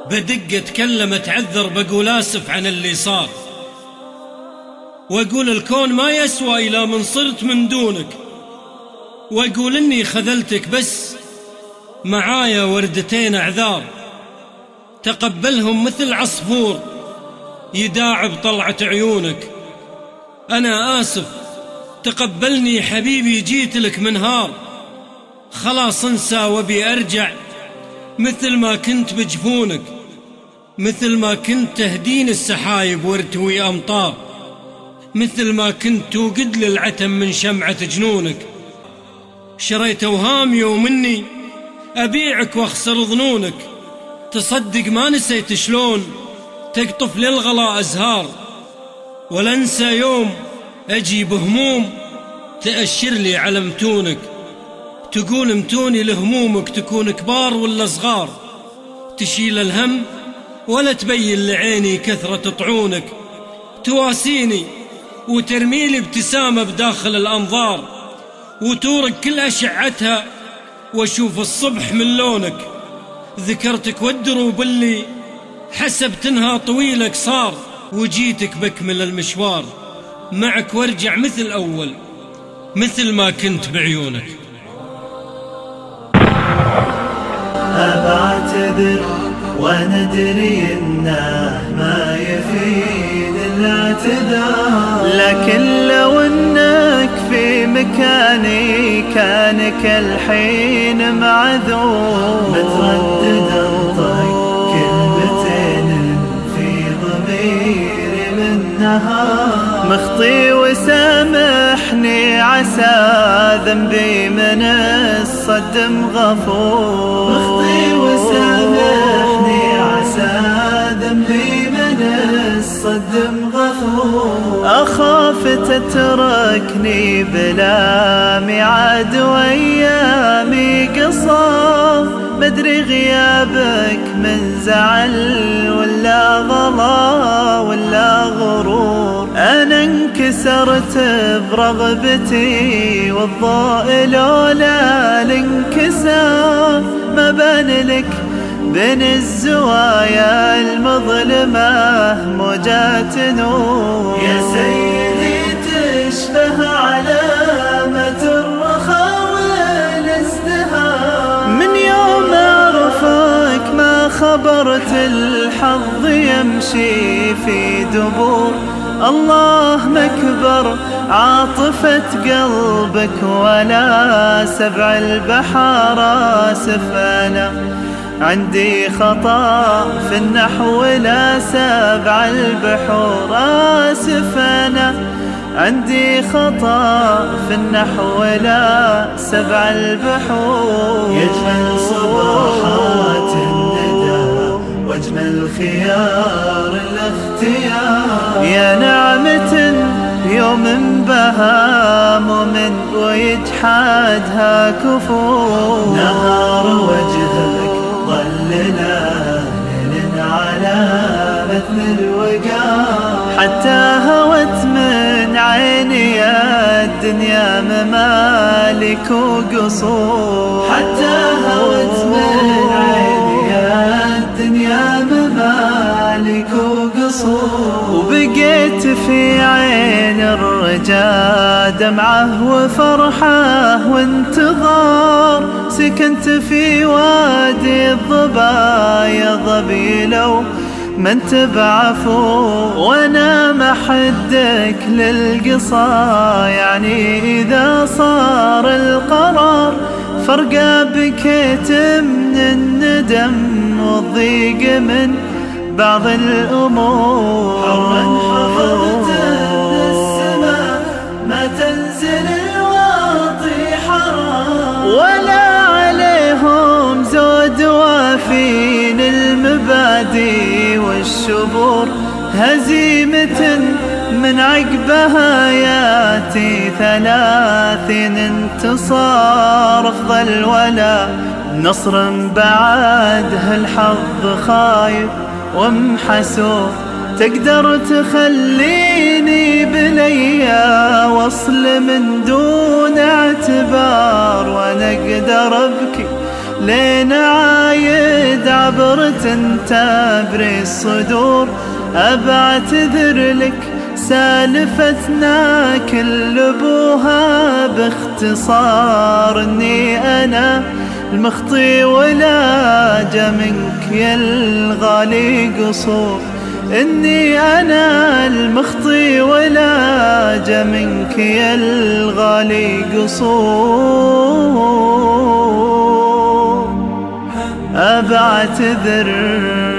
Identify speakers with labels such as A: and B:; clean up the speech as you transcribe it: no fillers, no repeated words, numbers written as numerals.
A: بدق اتكلم اتعذر بقول آسف عن اللي صار، واقول الكون ما يسوى إلى من صرت من دونك، واقول اني خذلتك بس معايا وردتين اعذار، تقبلهم مثل عصفور يداعب طلعة عيونك. انا آسف تقبلني حبيبي، جيت لك منهار، خلاص انسى وبي ارجع مثل ما كنت بجفونك، مثل ما كنت تهدين السحايب وارتوي امطار، مثل ما كنت توقد للعتم من شمعة جنونك. شريت اوهامي ومني ابيعك واخسر ظنونك، تصدق ما نسيت شلون تقطف للغلا ازهار، ولا انسى يوم اجي بهموم تأشر لي على متونك، تقول متوني لهمومك تكون كبار ولا صغار، تشيل الهم ولا تبين لعيني كثرة طعونك، تواسيني وترميلي ابتسامة بداخل الأنظار، وتورق كل أشعتها واشوف الصبح من لونك. ذكرتك والدروب اللي حسبتنها طويلك صار، وجيتك بكمل المشوار معك وارجع مثل أول مثل ما كنت بعيونك.
B: أبعتذر وندري إنه ما يفيد الاعتذار، لكن لو إنك في مكاني كانك الحين معذور، متردد انطق كلمتين في ضميري من نهار، مخطي وسامحني عسى ذنبي من الصدم غفور، مخطي وسامحني عسى ذنبي من الصدم غفور، أخاف تتركني بلا ميعاد وأيامي قصار، مدري غيابك من زعل ولا غلا ولا غرور، أنا انكسرت برغبتي والضوء لولا الانكسار، ما بان لك بين الزوايا المظلمة موجات نور، يا سيدي تشبه علامة الرخاء والازدهار، من يوم أعرفك ما خبرت الحظ يمشي في دبور، الله مكبر عاطفة قلبك ولا سبع البحار آسف، أنا عندي خطأ في النحو لا سبع البحور آسف، أنا عندي خطأ في النحو لا سبع البحور، يجمل صباحات الندى واجمل خيار الاختيار، يا نعمة يوم بها مؤمن ويجحدها كفور، نهار وجهك ظلنا ليل على مثل الوقار، حتى هوت من عيني الدنيا ممالك وقصور، حتى هوت من عيني الدنيا ممالك وقصور، وبقيت في عين الرجا دمعه وفرحه وانتظار، سكنت في وادي الظبايا ظبي لو من تبعفو، وانا محدك للقصا يعني اذا صار القرار، فرقا بكيت من الندم والضيق من بعض الامور، حرا حفظت من السماء ما تنزل الواطي حرام، ولا عليهم زود وافين المبادئ والشبور، هزيمة من عقبها ياتي 30 انتصار، افضل ولا نصر بعد هالحظ خايب ومحسور، تقدر تخليني بليا وصل من دون اعتبار، وانا اقدر ابكي لين عايد عبرة تبري الصدور. أبعتذر لك سالفتنا كل ابوها باختصار، اني انا المخطي ولا جا منك يا الغالي قصور. اني انا المخطي ولا جا منك يا الغالي قصور. أبعتذر